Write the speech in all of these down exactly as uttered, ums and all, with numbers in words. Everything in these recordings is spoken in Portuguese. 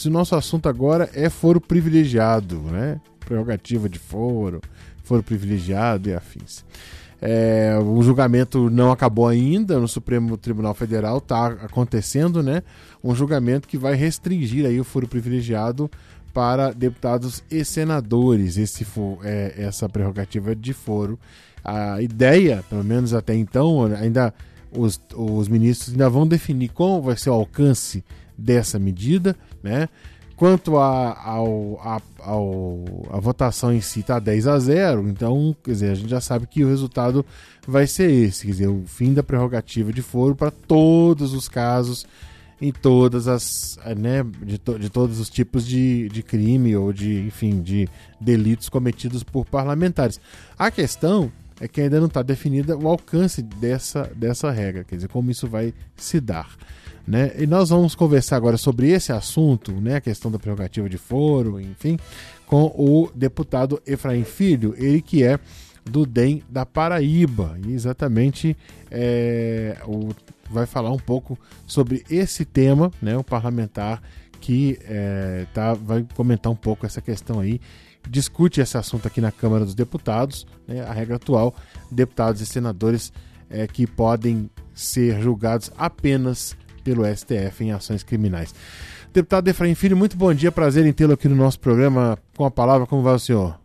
ouvintes, o nosso assunto agora é foro privilegiado, né? Prerrogativa de foro, foro privilegiado e afins. É, o julgamento não acabou ainda no Supremo Tribunal Federal, está acontecendo, né? Um julgamento que vai restringir aí o foro privilegiado para deputados e senadores, esse for, é, essa prerrogativa de foro. A ideia, pelo menos até então, ainda os, os ministros ainda vão definir como vai ser o alcance dessa medida, né? Quanto a, ao, a, ao, a votação em si está dez a zero, então, quer dizer, a gente já sabe que o resultado vai ser esse, quer dizer, o fim da prerrogativa de foro para todos os casos, em todas as, né, de, to, de todos os tipos de, de crime ou de, enfim, de delitos cometidos por parlamentares. A questão é que ainda não está definida o alcance dessa, dessa regra, quer dizer, como isso vai se dar. Né? E nós vamos conversar agora sobre esse assunto, né, a questão da prerrogativa de foro, enfim, com o deputado Efraim Filho, ele que é do D E M da Paraíba, e exatamente é, o, vai falar um pouco sobre esse tema, né, o parlamentar que é, tá, vai comentar um pouco essa questão aí, discute esse assunto aqui na Câmara dos Deputados, né, a regra atual, deputados e senadores é, que podem ser julgados apenas pelo S T F em ações criminais. Deputado Efraim Filho, muito bom dia, prazer em tê-lo aqui no nosso programa. Com a palavra, como vai o senhor?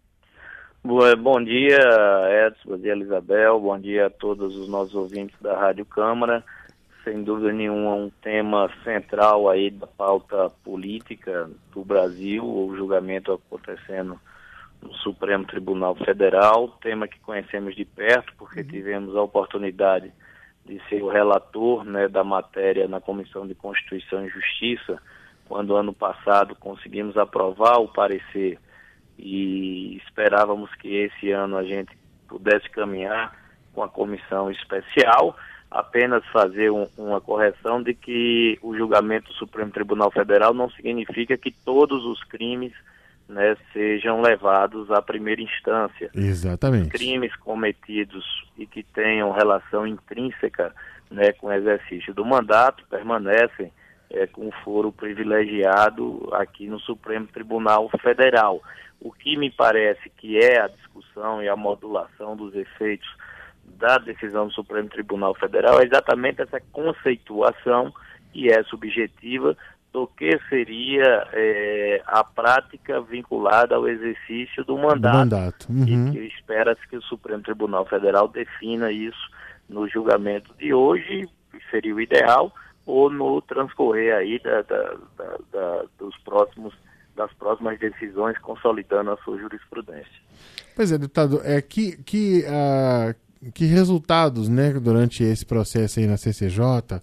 Bom dia, Edson, bom dia, Elisabel, bom dia a todos os nossos ouvintes da Rádio Câmara. Sem dúvida nenhuma, um tema central aí da pauta política do Brasil, o julgamento acontecendo no Supremo Tribunal Federal, tema que conhecemos de perto, porque tivemos a oportunidade de ser o relator, né, da matéria na Comissão de Constituição e Justiça, quando ano passado conseguimos aprovar o parecer e esperávamos que esse ano a gente pudesse caminhar com a comissão especial, apenas fazer um, uma correção de que o julgamento do Supremo Tribunal Federal não significa que todos os crimes, né, sejam levados à primeira instância. Exatamente. Os crimes cometidos e que tenham relação intrínseca, né, com o exercício do mandato permanecem é, com foro privilegiado aqui no Supremo Tribunal Federal. O que me parece que é a discussão e a modulação dos efeitos da decisão do Supremo Tribunal Federal é exatamente essa conceituação, que é subjetiva, do que seria é, a prática vinculada ao exercício do mandato. Do mandato. Uhum. E que espera-se que o Supremo Tribunal Federal defina isso no julgamento de hoje, que seria o ideal, ou no transcorrer aí da, da, da, da, dos próximos, das próximas decisões, consolidando a sua jurisprudência. Pois é, deputado, é, que, que, uh, que resultados, né, durante esse processo aí na C C J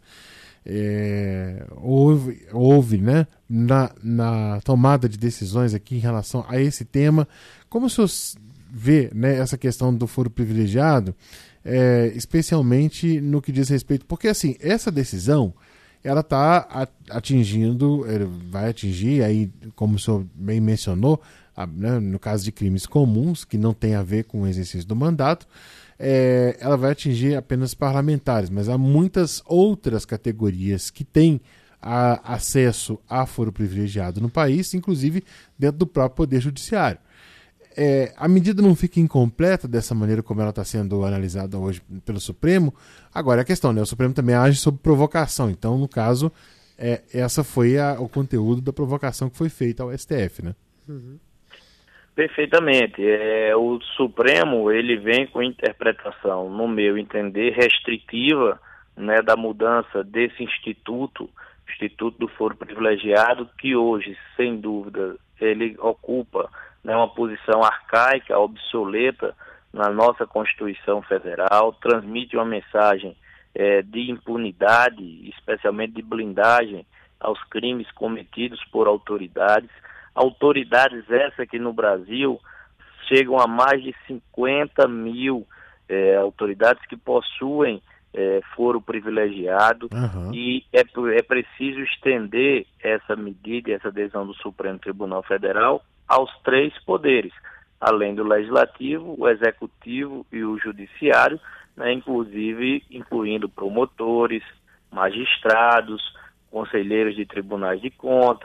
É, houve, houve né, na, na tomada de decisões aqui em relação a esse tema? Como o senhor vê, né, essa questão do foro privilegiado, é, especialmente no que diz respeito, porque assim, essa decisão ela está atingindo, vai atingir, aí, como o senhor bem mencionou, a, né, no caso de crimes comuns, que não tem a ver com o exercício do mandato, É, ela vai atingir apenas parlamentares, mas há muitas outras categorias que têm a, acesso a foro privilegiado no país, inclusive dentro do próprio Poder Judiciário. É, a medida não fica incompleta dessa maneira como ela está sendo analisada hoje pelo Supremo. Agora, a questão, né? O Supremo também age sob provocação, então, no caso, é, essa foi a, o conteúdo da provocação que foi feita ao S T F, né? Uhum. Perfeitamente. É, o Supremo, ele vem com interpretação, no meu entender, restritiva, né, da mudança desse instituto, Instituto do Foro Privilegiado, que hoje, sem dúvida, ele ocupa, né, uma posição arcaica, obsoleta na nossa Constituição Federal, transmite uma mensagem é, de impunidade, especialmente de blindagem aos crimes cometidos por autoridades, autoridades essa que no Brasil chegam a mais de cinquenta mil é, autoridades que possuem é, foro privilegiado, uhum. E é, é preciso estender essa medida, essa decisão do Supremo Tribunal Federal aos três poderes, além do Legislativo, o Executivo e o Judiciário, né, inclusive incluindo promotores, magistrados, conselheiros de tribunais de contas,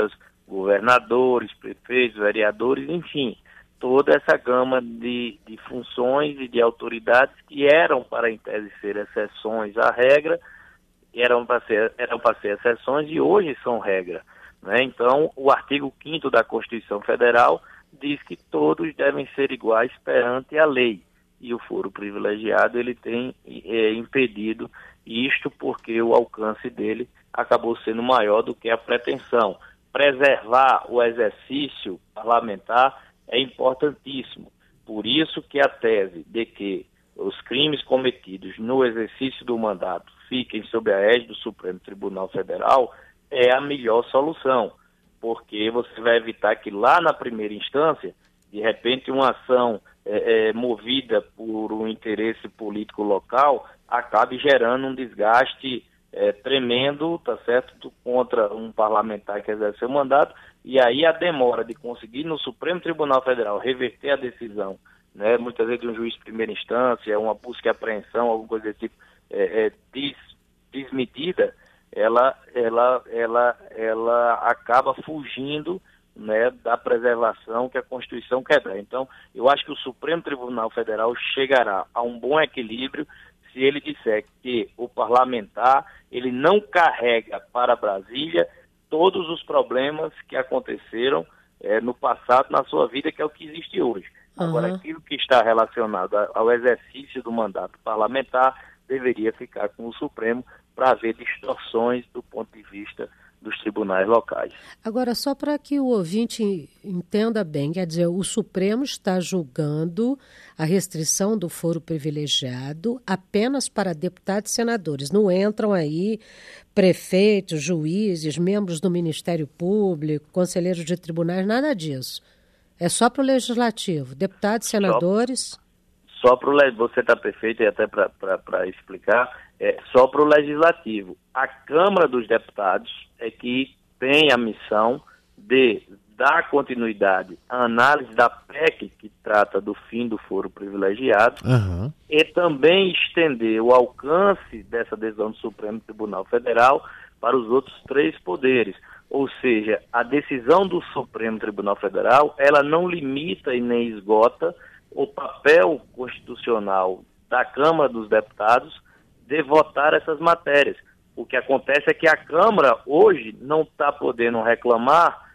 governadores, prefeitos, vereadores, enfim, toda essa gama de, de funções e de autoridades que eram para, em tese, ser exceções à regra, eram para ser, eram para ser exceções e hoje são regra, né? Então, o artigo quinto da Constituição Federal diz que todos devem ser iguais perante a lei, e o foro privilegiado ele tem é, impedido isto porque o alcance dele acabou sendo maior do que a pretensão. Preservar o exercício parlamentar é importantíssimo. Por isso que a tese de que os crimes cometidos no exercício do mandato fiquem sob a égide do Supremo Tribunal Federal é a melhor solução, porque você vai evitar que lá na primeira instância, de repente, uma ação é, é, movida por um interesse político local acabe gerando um desgaste é, tremendo, tá certo, contra um parlamentar que exerce o mandato, e aí a demora de conseguir no Supremo Tribunal Federal reverter a decisão, né, muitas vezes de um juiz de primeira instância, uma busca e apreensão, alguma coisa desse tipo, é, é, des, desmedida, ela, ela, ela, ela acaba fugindo, né, da preservação que a Constituição quer dar. Então, eu acho que o Supremo Tribunal Federal chegará a um bom equilíbrio se ele disser que o parlamentar ele não carrega para Brasília todos os problemas que aconteceram é, no passado na sua vida, que é o que existe hoje. Uhum. Agora, aquilo que está relacionado ao exercício do mandato parlamentar deveria ficar com o Supremo para haver distorções do ponto de vista dos tribunais locais. Agora, só para que o ouvinte entenda bem, quer dizer, o Supremo está julgando a restrição do foro privilegiado apenas para deputados e senadores. Não entram aí prefeitos, juízes, membros do Ministério Público, conselheiros de tribunais, nada disso. É só para o Legislativo, deputados e senadores... Só para o você está perfeito, e até para explicar, é só para o Legislativo. A Câmara dos Deputados é que tem a missão de dar continuidade à análise da P E C, que trata do fim do foro privilegiado, uhum. e também estender o alcance dessa decisão do Supremo Tribunal Federal para os outros três poderes. Ou seja, a decisão do Supremo Tribunal Federal, ela não limita e nem esgota o papel constitucional da Câmara dos Deputados de votar essas matérias. O que acontece é que a Câmara hoje não está podendo reclamar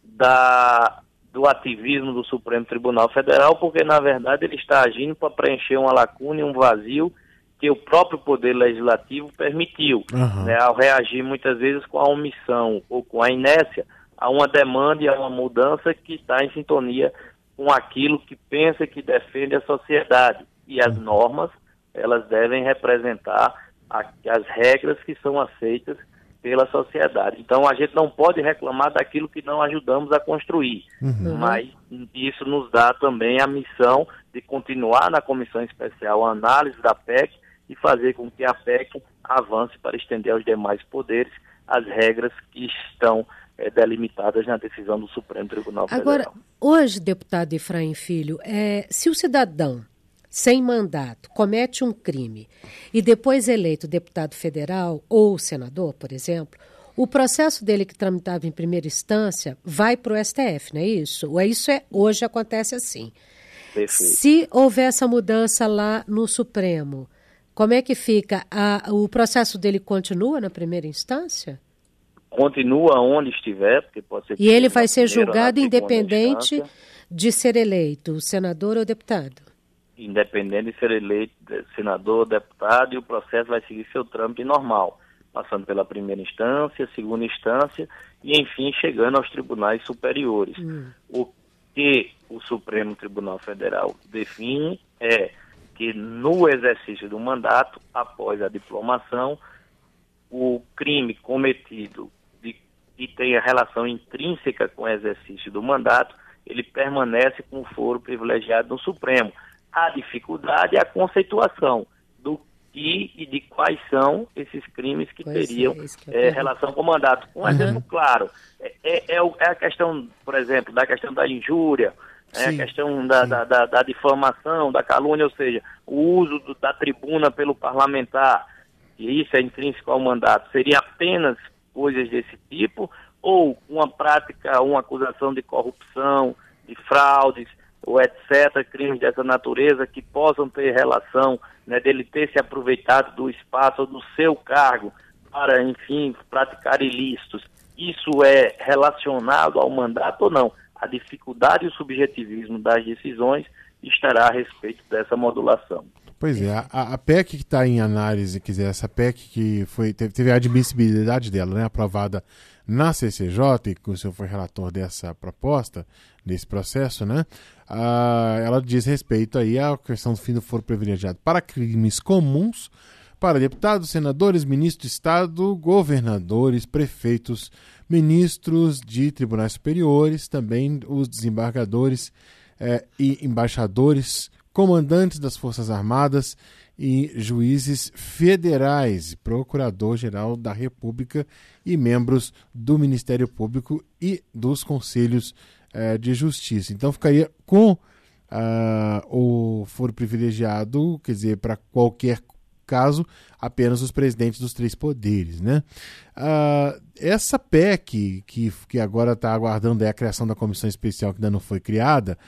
da, do ativismo do Supremo Tribunal Federal, porque na verdade ele está agindo para preencher uma lacuna e um vazio que o próprio Poder Legislativo permitiu, uhum. né, ao reagir muitas vezes com a omissão ou com a inércia a uma demanda e a uma mudança que está em sintonia com aquilo que pensa que defende a sociedade. E as normas, elas devem representar a, as regras que são aceitas pela sociedade. Então, a gente não pode reclamar daquilo que não ajudamos a construir. Uhum. Mas isso nos dá também a missão de continuar na Comissão Especial a análise da P E C e fazer com que a P E C avance para estender aos demais poderes as regras que estão É, delimitadas na decisão do Supremo Tribunal Federal. Agora, hoje, deputado Efraim Filho, é, se o cidadão sem mandato comete um crime e depois eleito deputado federal ou senador, por exemplo, o processo dele que tramitava em primeira instância vai para o S T F, não é isso? Ou é isso é, hoje acontece assim. Perfeito. Se houver essa mudança lá no Supremo, como é que fica? A, o processo dele continua na primeira instância? Continua onde estiver, porque pode ser... E ele vai ser julgado independente de ser eleito senador ou deputado? Independente de ser eleito senador ou deputado, e o processo vai seguir seu trâmite normal, passando pela primeira instância, segunda instância e, enfim, chegando aos tribunais superiores. Hum. O que o Supremo Tribunal Federal define é que no exercício do mandato, após a diplomação, o crime cometido que tem a relação intrínseca com o exercício do mandato, ele permanece com o foro privilegiado no Supremo. A dificuldade é a conceituação do que e de quais são esses crimes que pois teriam é, que é, relação com o mandato. Um uhum. exemplo claro, é, é, é a questão, por exemplo, da questão da injúria, é a questão da, da, da, da difamação, da calúnia, ou seja, o uso do, da tribuna pelo parlamentar, e isso é intrínseco ao mandato, seria apenas coisas desse tipo, ou uma prática, uma acusação de corrupção, de fraudes, ou etcétera, crimes dessa natureza que possam ter relação, né, dele ter se aproveitado do espaço ou do seu cargo para, enfim, praticar ilícitos. Isso é relacionado ao mandato ou não? A dificuldade e o subjetivismo das decisões estará a respeito dessa modulação. Pois é, a, a P E C que está em análise, quer dizer, essa P E C que foi, teve, teve a admissibilidade dela, né, aprovada na C C J, e que o senhor foi relator dessa proposta, desse processo, né, ah, ela diz respeito aí à questão do fim do foro privilegiado para crimes comuns, para deputados, senadores, ministros de Estado, governadores, prefeitos, ministros de tribunais superiores, também os desembargadores eh, e embaixadores, comandantes das Forças Armadas e juízes federais, procurador-geral da República e membros do Ministério Público e dos Conselhos eh, de Justiça. Então ficaria com ah, o foro privilegiado, quer dizer, para qualquer caso, apenas os presidentes dos três poderes, né? Ah, essa P E C, que, que agora está aguardando a criação da comissão especial que ainda não foi criada,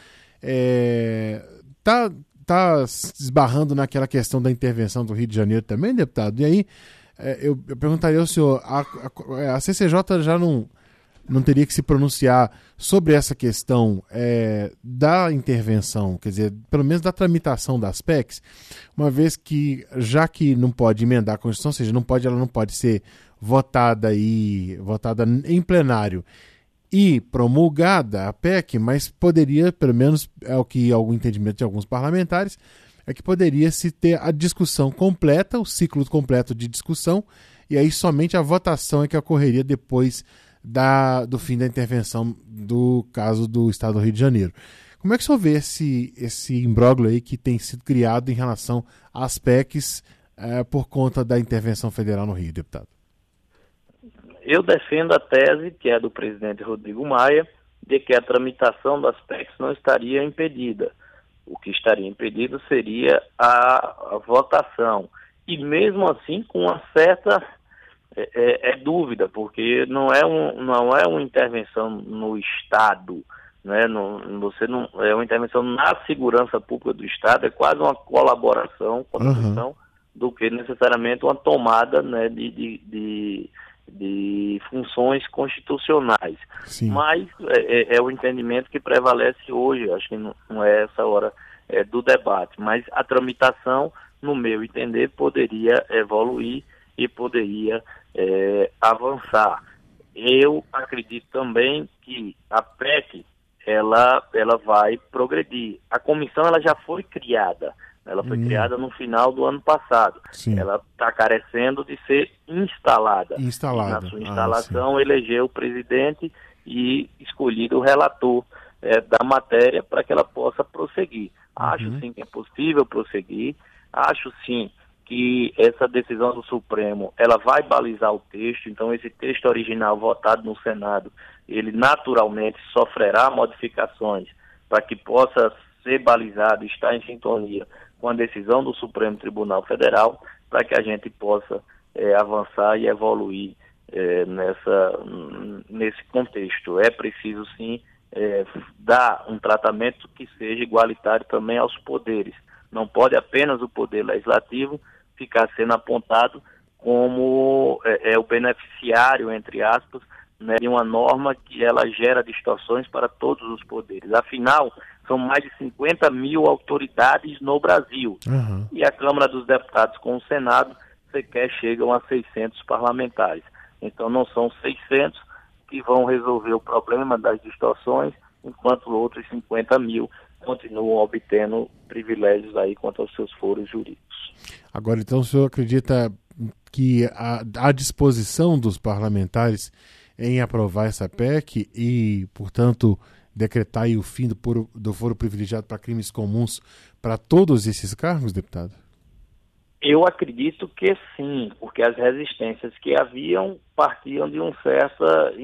é... Tá, tá esbarrando naquela questão da intervenção do Rio de Janeiro também, deputado? E aí, é, eu, eu perguntaria ao senhor, a, a, a C C J já não, não teria que se pronunciar sobre essa questão é, da intervenção, quer dizer, pelo menos da tramitação das P E Cs, uma vez que, já que não pode emendar a Constituição, ou seja, não pode, ela não pode ser votada, e, votada em plenário, e promulgada a P E C, mas poderia, pelo menos é o que algum entendimento de alguns parlamentares, é que poderia se ter a discussão completa, o ciclo completo de discussão, e aí somente a votação é que ocorreria depois da, do fim da intervenção do caso do Estado do Rio de Janeiro. Como é que o senhor vê esse, esse imbróglio aí que tem sido criado em relação às P E Cs é, por conta da intervenção federal no Rio, deputado? Eu defendo a tese, que é do presidente Rodrigo Maia, de que a tramitação das P E Cs não estaria impedida. O que estaria impedido seria a, a votação. E mesmo assim, com uma certa é, é, é dúvida, porque não é, um, não é uma intervenção no Estado, né? No, você não, é uma intervenção na segurança pública do Estado, é quase uma colaboração com a Constituição, uhum, do que necessariamente uma tomada, né, de... de, de de funções constitucionais. Sim. Mas é, é o entendimento que prevalece hoje, acho que não, não é essa hora é, do debate, mas a tramitação, no meu entender, poderia evoluir e poderia é, avançar. Eu acredito também que a P E C, ela, ela vai progredir. A comissão ela já foi criada, ela foi hum. criada no final do ano passado. Sim. Ela está carecendo de ser instalada. Instalada. E na sua instalação, ah, elegeu o presidente e escolhido o relator é, da matéria para que ela possa prosseguir. Uhum. Acho sim que é possível prosseguir. Acho sim que essa decisão do Supremo, ela vai balizar o texto. Então, esse texto original votado no Senado, ele naturalmente sofrerá modificações para que possa ser balizado, estar em sintonia com a decisão do Supremo Tribunal Federal, para que a gente possa é, avançar e evoluir é, nessa, nesse contexto. É preciso, sim, é, dar um tratamento que seja igualitário também aos poderes. Não pode apenas o poder legislativo ficar sendo apontado como é, é, o beneficiário, entre aspas, né, de uma norma que ela gera distorções para todos os poderes. Afinal, são mais de cinquenta mil autoridades no Brasil. Uhum. E a Câmara dos Deputados com o Senado sequer chegam a seiscentos parlamentares. Então não são seiscentos que vão resolver o problema das distorções, enquanto outros cinquenta mil continuam obtendo privilégios aí quanto aos seus foros jurídicos. Agora, então, o senhor acredita que a, a disposição dos parlamentares em aprovar essa P E C e, portanto, decretar aí o fim do, puro, do foro privilegiado para crimes comuns para todos esses cargos, deputado? Eu acredito que sim, porque as resistências que haviam partiam de um certo,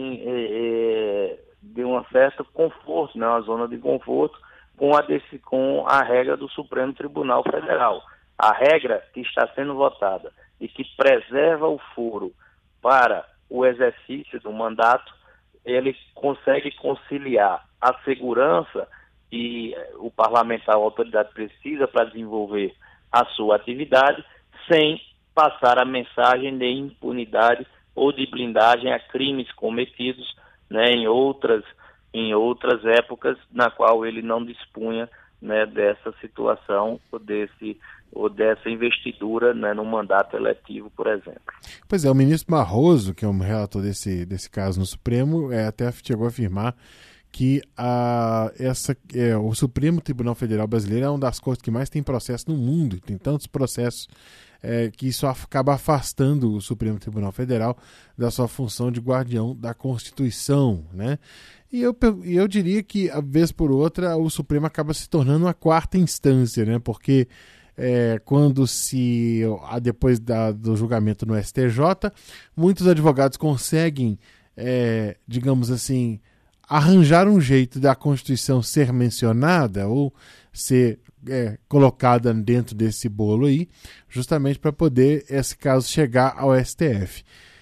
de um certo conforto, né, uma zona de conforto com a, desse, com a regra do Supremo Tribunal Federal. A regra que está sendo votada e que preserva o foro para o exercício do mandato ele consegue conciliar a segurança que o parlamentar, a autoridade precisa para desenvolver a sua atividade, sem passar a mensagem de impunidade ou de blindagem a crimes cometidos, né, em outras, em outras épocas na qual ele não dispunha, né, dessa situação ou, desse, ou dessa investidura, né, no mandato eletivo, por exemplo. Pois é, o ministro Barroso, que é um relator desse, desse caso no Supremo, é, até chegou a afirmar que a, essa, é, o Supremo Tribunal Federal Brasileiro é uma das cortes que mais tem processo no mundo, tem tantos processos é, que isso acaba afastando o Supremo Tribunal Federal da sua função de guardião da Constituição, né? E eu, eu diria que, a vez por outra, o Supremo acaba se tornando uma quarta instância, né? Porque é, quando se, depois da, do julgamento no S T J, muitos advogados conseguem, é, digamos assim, arranjar um jeito da Constituição ser mencionada ou ser é, colocada dentro desse bolo aí, justamente para poder esse caso chegar ao S T F.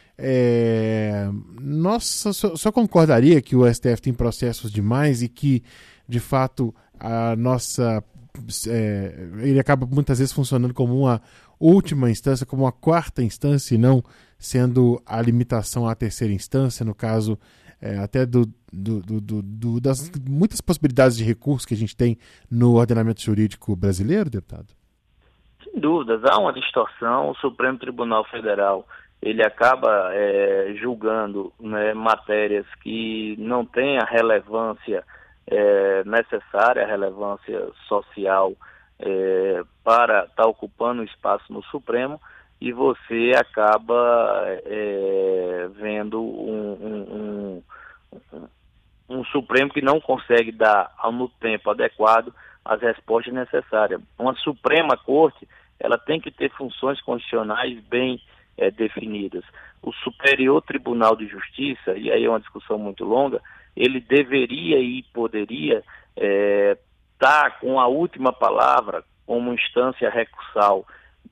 É, nossa, só, só concordaria que o S T F tem processos demais e que, de fato, a nossa é, ele acaba muitas vezes funcionando como uma última instância, como uma quarta instância, e não sendo a limitação à terceira instância, no caso É, até do, do, do, do, das muitas possibilidades de recurso que a gente tem no ordenamento jurídico brasileiro, deputado? Sem dúvidas, há uma distorção. O Supremo Tribunal Federal ele acaba é, julgando, né, matérias que não têm a relevância é, necessária, a relevância social é, para estar ocupando espaço no Supremo, e você acaba é, vendo um, um, um, um Supremo que não consegue dar no tempo adequado as respostas necessárias. Uma Suprema Corte, ela tem que ter funções constitucionais bem é, definidas. O Superior Tribunal de Justiça, e aí é uma discussão muito longa, ele deveria e poderia é, estar com a última palavra como instância recursal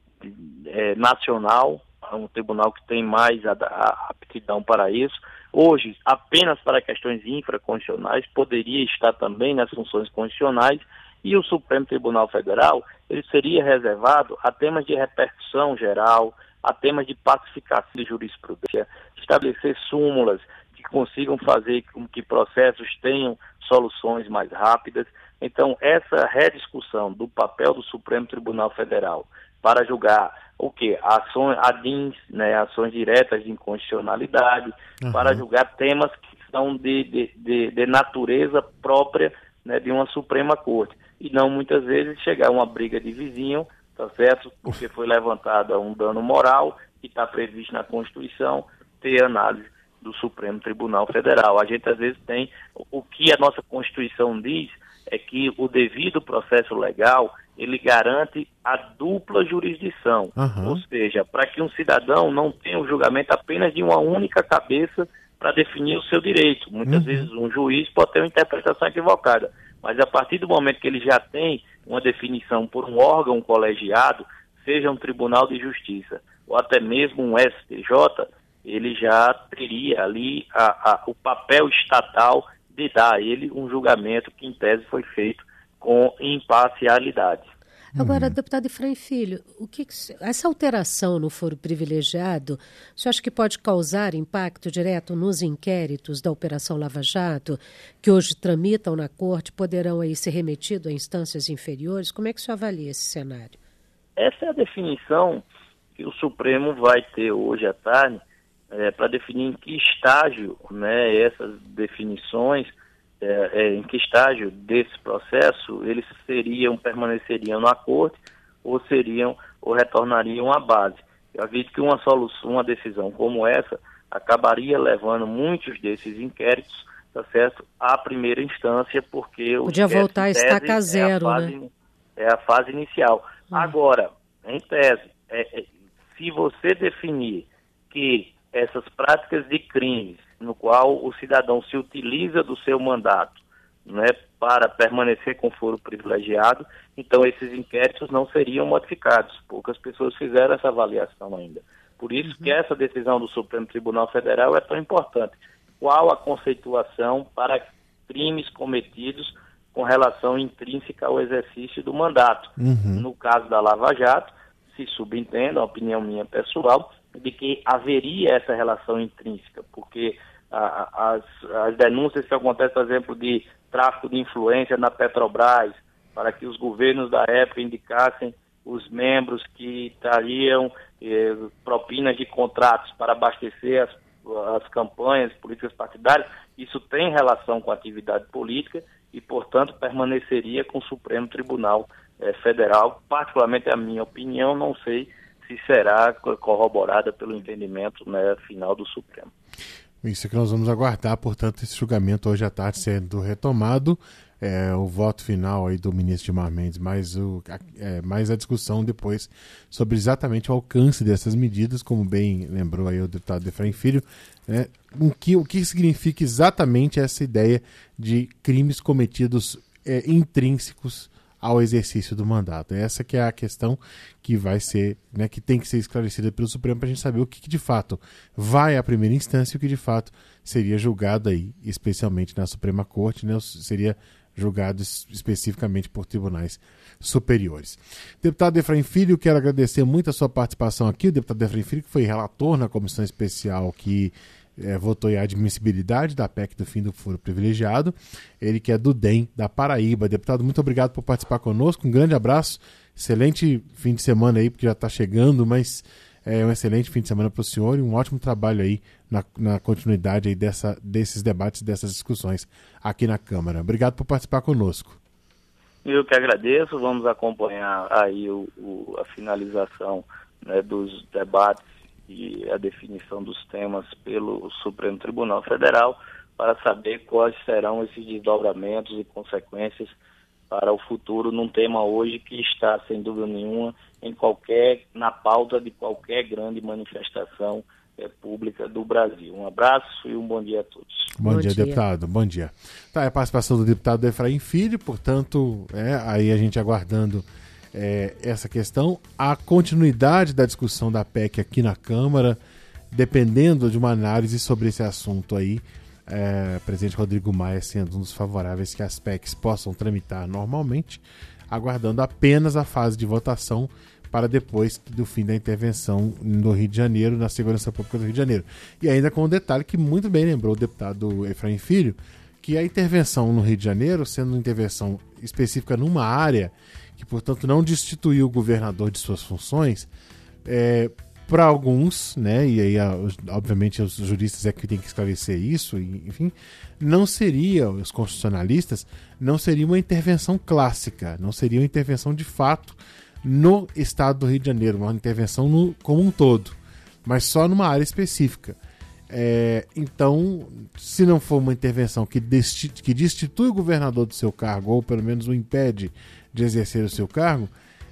É, nacional, um tribunal que tem mais a, a aptidão para isso. Hoje, apenas para questões infraconstitucionais, poderia estar também nas funções constitucionais, e o Supremo Tribunal Federal ele seria reservado a temas de repercussão geral, a temas de pacificação de jurisprudência, estabelecer súmulas que consigam fazer com que processos tenham soluções mais rápidas. Então, essa rediscussão do papel do Supremo Tribunal Federal para julgar o quê? Ações, A D I Ns, né, ações diretas de inconstitucionalidade, uhum. para julgar temas que são de, de, de, de natureza própria, né, de uma Suprema Corte. E não muitas vezes chegar a uma briga de vizinho, tá certo? Porque foi levantado um dano moral que está previsto na Constituição, ter análise do Supremo Tribunal Federal. A gente às vezes tem, o que a nossa Constituição diz é que o devido processo legal ele garante a dupla jurisdição, uhum. ou seja, para que um cidadão não tenha o julgamento apenas de uma única cabeça para definir o seu direito. Muitas uhum. vezes um juiz pode ter uma interpretação equivocada, mas a partir do momento que ele já tem uma definição por um órgão colegiado, seja um Tribunal de Justiça ou até mesmo um S T J, ele já teria ali a, a, o papel estatal de dar a ele um julgamento que em tese foi feito com imparcialidade. Agora, uhum. deputado Efraim Filho, o que, que essa alteração no foro privilegiado, o senhor acha que pode causar impacto direto nos inquéritos da Operação Lava Jato, que hoje tramitam na Corte, poderão aí ser remetidos a instâncias inferiores? Como é que o senhor avalia esse cenário? Essa é a definição que o Supremo vai ter hoje à tarde, é, para definir em que estágio, né, essas definições, É, é, em que estágio desse processo eles seriam, permaneceriam na Corte ou seriam ou retornariam à base. Eu acredito que uma solução, uma decisão como essa acabaria levando muitos desses inquéritos, tá certo, à primeira instância, porque podia voltar a estaca zero, é a fase, né? É a fase inicial. Hum. Agora, em tese, é, é, se você definir que essas práticas de crimes no qual o cidadão se utiliza do seu mandato, né, para permanecer com foro privilegiado, então esses inquéritos não seriam modificados. Poucas pessoas fizeram essa avaliação ainda. Por isso uhum. que essa decisão do Supremo Tribunal Federal é tão importante. qual a conceituação para crimes cometidos com relação intrínseca ao exercício do mandato. Uhum. No caso da Lava Jato, se subentende, a opinião minha pessoal, de que haveria essa relação intrínseca, porque a, as, as denúncias que acontecem, por exemplo, de tráfico de influência na Petrobras, para que os governos da época indicassem os membros que trariam eh, propinas de contratos para abastecer as, as campanhas políticas partidárias, isso tem relação com a atividade política e, portanto, permaneceria com o Supremo Tribunal eh, Federal. Particularmente a minha opinião, não sei se será corroborada pelo entendimento, né, final do Supremo. Isso que nós vamos aguardar, portanto, esse julgamento hoje à tarde sendo retomado, é, o voto final aí do ministro Gilmar Mendes, mais, o, é, mais a discussão depois sobre exatamente o alcance dessas medidas, como bem lembrou aí o deputado Efraim Filho, né, o, que, o que significa exatamente essa ideia de crimes cometidos é, intrínsecos ao exercício do mandato. Essa que é a questão que vai ser, né, que tem que ser esclarecida pelo Supremo para a gente saber o que, que de fato vai à primeira instância e o que de fato seria julgado aí, especialmente na Suprema Corte, né, seria julgado especificamente por tribunais superiores. Deputado Efraim Filho, quero agradecer muito a sua participação aqui. O deputado Efraim Filho, que foi relator na comissão especial que É, votou em admissibilidade da P E C do fim do foro privilegiado, ele que é do D E M da Paraíba. Deputado, muito obrigado por participar conosco, um grande abraço, excelente fim de semana aí, porque já está chegando, mas é um excelente fim de semana para o senhor e um ótimo trabalho aí na, na continuidade aí dessa, desses debates, dessas discussões aqui na Câmara. Obrigado por participar conosco. Eu que agradeço, vamos acompanhar aí o, o, a finalização, né, dos debates e a definição dos temas pelo Supremo Tribunal Federal para saber quais serão esses desdobramentos e consequências para o futuro num tema hoje que está, sem dúvida nenhuma, em qualquer, na pauta de qualquer grande manifestação é, pública do Brasil. Um abraço e um bom dia a todos. Bom, bom dia, dia, deputado. Bom dia. Tá, é a participação do deputado Efraim Filho, portanto, é, aí a gente aguardando É, essa questão, a continuidade da discussão da P E C aqui na Câmara, dependendo de uma análise sobre esse assunto aí, é, o presidente Rodrigo Maia sendo um dos favoráveis que as P E Cs possam tramitar normalmente, aguardando apenas a fase de votação para depois do fim da intervenção no Rio de Janeiro, na Segurança Pública do Rio de Janeiro. E ainda com um detalhe que muito bem lembrou o deputado Efraim Filho, que a intervenção no Rio de Janeiro, sendo uma intervenção específica numa área que, portanto, não destituiu o governador de suas funções, é, para alguns, né, e aí, obviamente, os juristas é que tem que esclarecer isso, e, enfim, não seria, os constitucionalistas, não seria uma intervenção clássica, não seria uma intervenção de fato no estado do Rio de Janeiro, uma intervenção no, como um todo, mas só numa área específica. É, então, se não for uma intervenção que, desti- que destitui o governador do seu cargo, ou pelo menos o impede de exercer o seu cargo,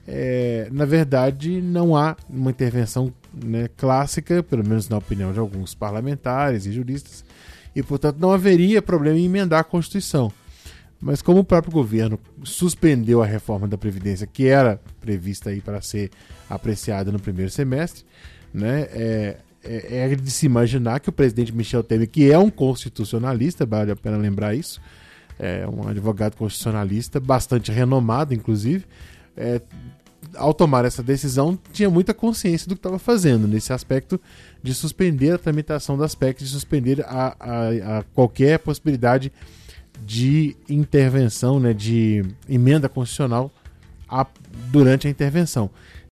é, na verdade não há uma intervenção, né, clássica, pelo menos na opinião de alguns parlamentares e juristas, e portanto não haveria problema em emendar a Constituição. Mas como o próprio governo suspendeu a reforma da Previdência, que era prevista aí para ser apreciada no primeiro semestre, né, é, é, é de se imaginar que o presidente Michel Temer, que é um constitucionalista, vale a pena lembrar isso, é um advogado constitucionalista bastante renomado, inclusive, é, ao tomar essa decisão, tinha muita consciência do que estava fazendo, nesse aspecto de suspender a tramitação das P E Cs, de suspender a, a, a qualquer possibilidade de intervenção, né, de emenda constitucional a, durante a intervenção.